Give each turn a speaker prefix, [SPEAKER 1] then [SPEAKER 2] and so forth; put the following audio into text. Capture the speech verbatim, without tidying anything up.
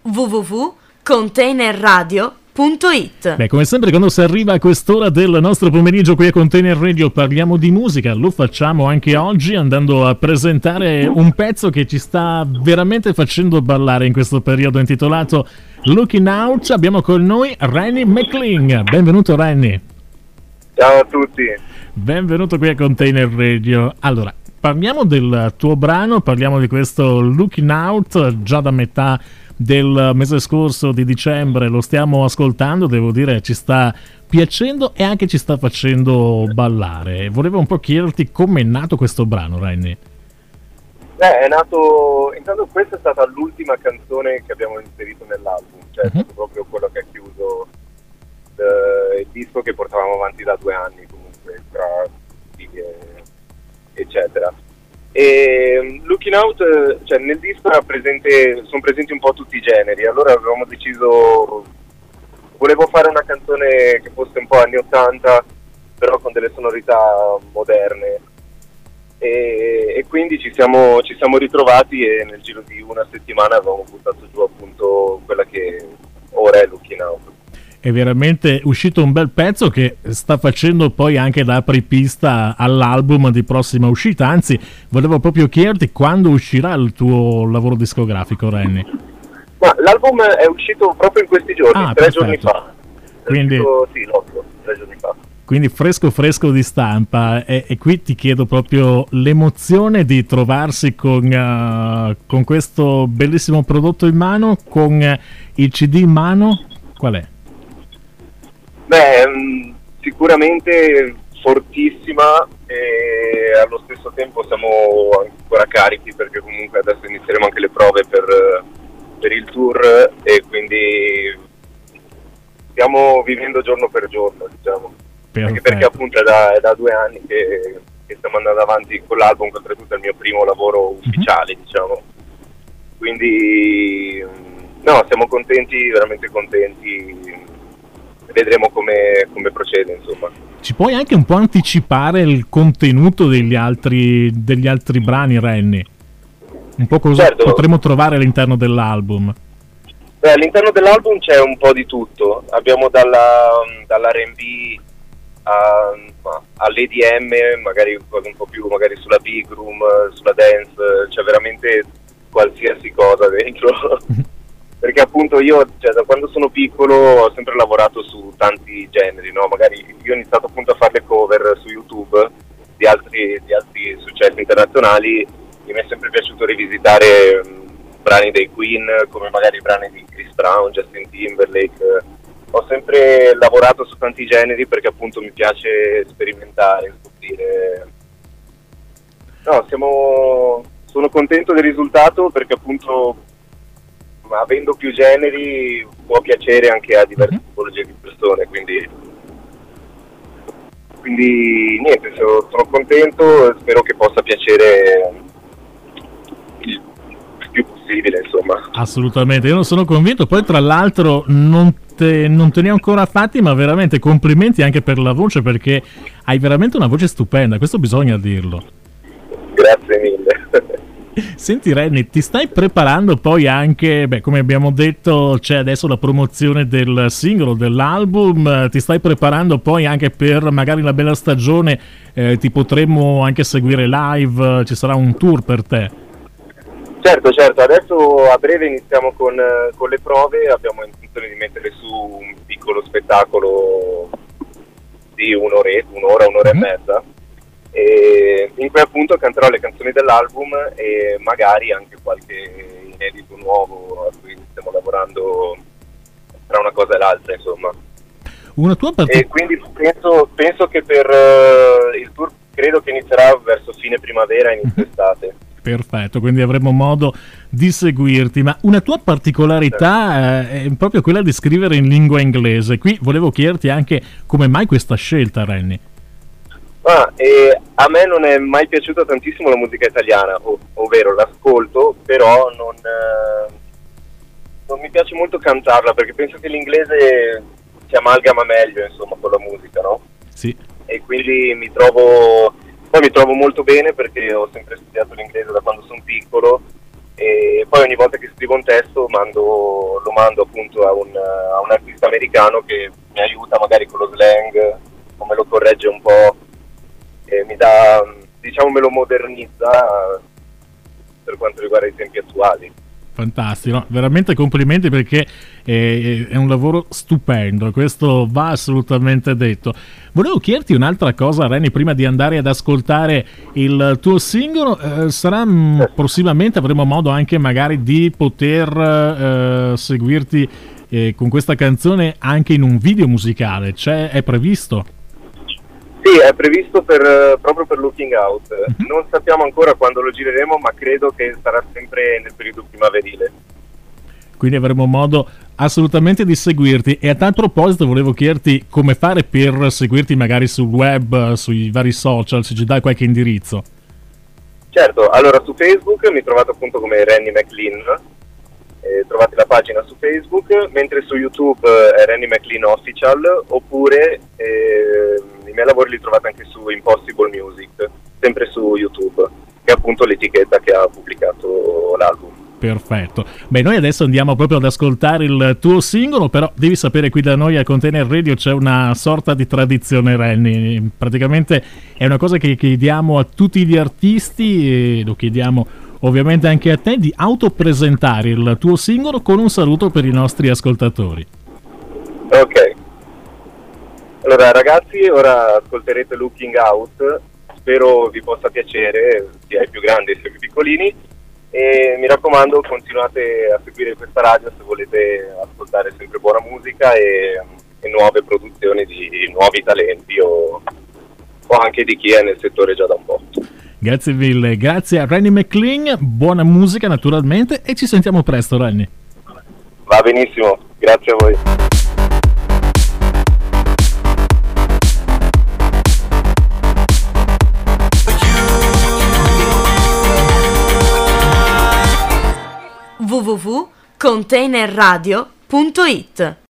[SPEAKER 1] w w w punto container radio punto it.
[SPEAKER 2] Beh, come sempre quando si arriva a quest'ora del nostro pomeriggio qui a Container Radio parliamo di musica, lo facciamo anche oggi andando a presentare un pezzo che ci sta veramente facendo ballare in questo periodo intitolato Looking Out. Abbiamo con noi Rennie McLean. Benvenuto Rennie.
[SPEAKER 3] Ciao a tutti.
[SPEAKER 2] Benvenuto qui a Container Radio. Allora, parliamo del tuo brano, parliamo di questo Looking Out, già da metà del mese scorso di dicembre lo stiamo ascoltando, devo dire ci sta piacendo e anche ci sta facendo ballare. Volevo un po' chiederti come è nato questo brano, Rennie.
[SPEAKER 3] Eh, è nato, intanto questa è stata l'ultima canzone che abbiamo inserito nell'album, cioè è stato proprio quello che ha chiuso il, il disco che portavamo avanti da due anni comunque, tra fighe eccetera. E Looking Out, cioè nel disco era presente, sono presenti un po' tutti i generi, allora avevamo deciso, volevo fare una canzone che fosse un po' anni ottanta, però con delle sonorità moderne, e, e quindi ci siamo, ci siamo ritrovati e nel giro di una settimana avevamo buttato giù appunto quella che ora è Looking Out.
[SPEAKER 2] È veramente uscito un bel pezzo che sta facendo poi anche da apripista all'album di prossima uscita, anzi volevo proprio chiederti quando uscirà il tuo lavoro discografico, Rennie.
[SPEAKER 3] Ma l'album è uscito proprio in questi giorni,
[SPEAKER 2] ah,
[SPEAKER 3] tre
[SPEAKER 2] perfetto.
[SPEAKER 3] giorni fa.
[SPEAKER 2] Quindi,
[SPEAKER 3] uscito, sì, l'otto, tre giorni fa.
[SPEAKER 2] Quindi fresco fresco di stampa e, e qui ti chiedo proprio l'emozione di trovarsi con, uh, con questo bellissimo prodotto in mano, con uh, il C D in mano, qual è?
[SPEAKER 3] Beh, mh, sicuramente fortissima e allo stesso tempo siamo ancora carichi perché comunque adesso inizieremo anche le prove per, per il tour e quindi stiamo vivendo giorno per giorno, diciamo. Perfetto. Anche perché appunto è da, è da due anni che, che stiamo andando avanti con l'album, che oltretutto è il mio primo lavoro ufficiale, mm-hmm. diciamo. Quindi no, siamo contenti, veramente contenti. Vedremo come, come procede, insomma.
[SPEAKER 2] Ci puoi anche un po' anticipare il contenuto degli altri, degli altri brani, Rennie? Un po' cosa certo. potremo trovare all'interno dell'album?
[SPEAKER 3] Beh, all'interno dell'album c'è un po' di tutto. Abbiamo dalla, dall'R and B a, all'E D M, magari un po' più magari sulla big room, sulla dance, c'è veramente qualsiasi cosa dentro. Perché appunto io, cioè, da quando sono piccolo ho sempre lavorato su tanti generi, no? Magari io ho iniziato appunto a fare le cover su YouTube di altri, di altri successi internazionali e mi è sempre piaciuto rivisitare mh, brani dei Queen, come magari brani di Chris Brown, Justin Timberlake. Ho sempre lavorato su tanti generi perché appunto mi piace sperimentare, scoprire. No, siamo... sono contento del risultato perché appunto ma avendo più generi può piacere anche a diverse mm-hmm. tipologie di persone, quindi quindi niente, sono, sono contento, spero che possa piacere il più possibile, insomma.
[SPEAKER 2] Assolutamente, io non sono convinto, poi tra l'altro non te, non te ne ho ancora fatti, ma veramente complimenti anche per la voce, perché hai veramente una voce stupenda, questo bisogna dirlo.
[SPEAKER 3] Grazie mille.
[SPEAKER 2] Senti Rennie, ti stai preparando poi anche, beh, come abbiamo detto c'è adesso la promozione del singolo, dell'album, ti stai preparando poi anche per magari la bella stagione, eh, ti potremmo anche seguire live, ci sarà un tour per te?
[SPEAKER 3] Certo, certo, adesso a breve iniziamo con, con le prove, abbiamo intenzione di mettere su un piccolo spettacolo di un'oretta, un'ora, un'ora mm-hmm. e mezza. E in cui appunto canterò le canzoni dell'album e magari anche qualche inedito nuovo a cui stiamo lavorando tra una cosa e l'altra, insomma.
[SPEAKER 2] Una tua part-
[SPEAKER 3] e quindi penso, penso che per uh, il tour credo che inizierà verso fine primavera, inizio estate.
[SPEAKER 2] Perfetto, quindi avremo modo di seguirti, ma una tua particolarità eh, è proprio quella di scrivere in lingua inglese. Qui volevo chiederti anche come mai questa scelta, Rennie.
[SPEAKER 3] Ah, e a me non è mai piaciuta tantissimo la musica italiana, ov- ovvero l'ascolto, però non, eh, non mi piace molto cantarla perché penso che l'inglese si amalgama meglio, insomma, con la musica, no?
[SPEAKER 2] Sì.
[SPEAKER 3] E quindi mi trovo, poi mi trovo molto bene perché ho sempre studiato l'inglese da quando sono piccolo e poi ogni volta che scrivo un testo mando, lo mando appunto a un, a un artista americano che mi aiuta magari con lo slang, o me lo corregge un po', e mi dà, diciamo, me lo modernizza per quanto riguarda i tempi attuali.
[SPEAKER 2] Fantastico, veramente complimenti, perché è, è un lavoro stupendo, questo va assolutamente detto. Volevo chiederti un'altra cosa, Renny, prima di andare ad ascoltare il tuo singolo. Eh, sarà mh, prossimamente avremo modo anche magari di poter eh, seguirti eh, con questa canzone anche in un video musicale, c'è, è previsto?
[SPEAKER 3] Sì, è previsto per, proprio per Looking Out. Mm-hmm. Non sappiamo ancora quando lo gireremo, ma credo che sarà sempre nel periodo primaverile.
[SPEAKER 2] Quindi avremo modo assolutamente di seguirti. E a tal proposito volevo chiederti come fare per seguirti magari sul web, sui vari social, se ci dai qualche indirizzo.
[SPEAKER 3] Certo, allora su Facebook mi trovate appunto come Renny McLean, eh, trovate la pagina su Facebook, mentre su YouTube è Renny McLean Official, oppure eh, i miei lavori li trovate anche su Impossible Music, sempre su YouTube, che è appunto l'etichetta che ha pubblicato l'album.
[SPEAKER 2] Perfetto. Beh, noi adesso andiamo proprio ad ascoltare il tuo singolo, però devi sapere, qui da noi a Container Radio c'è una sorta di tradizione, Renny. Praticamente è una cosa che chiediamo a tutti gli artisti, e lo chiediamo ovviamente anche a te, di autopresentare il tuo singolo con un saluto per i nostri ascoltatori.
[SPEAKER 3] Ok. Allora ragazzi, ora ascolterete Looking Out, spero vi possa piacere sia ai più grandi sia ai più piccolini, e mi raccomando continuate a seguire questa radio se volete ascoltare sempre buona musica e, e nuove produzioni di nuovi talenti o, o anche di chi è nel settore già da un po'.
[SPEAKER 2] Grazie mille, grazie a Renny McLean, buona musica naturalmente, e ci sentiamo presto, Renny.
[SPEAKER 3] Va benissimo, grazie a voi.
[SPEAKER 1] w w w punto container radio punto it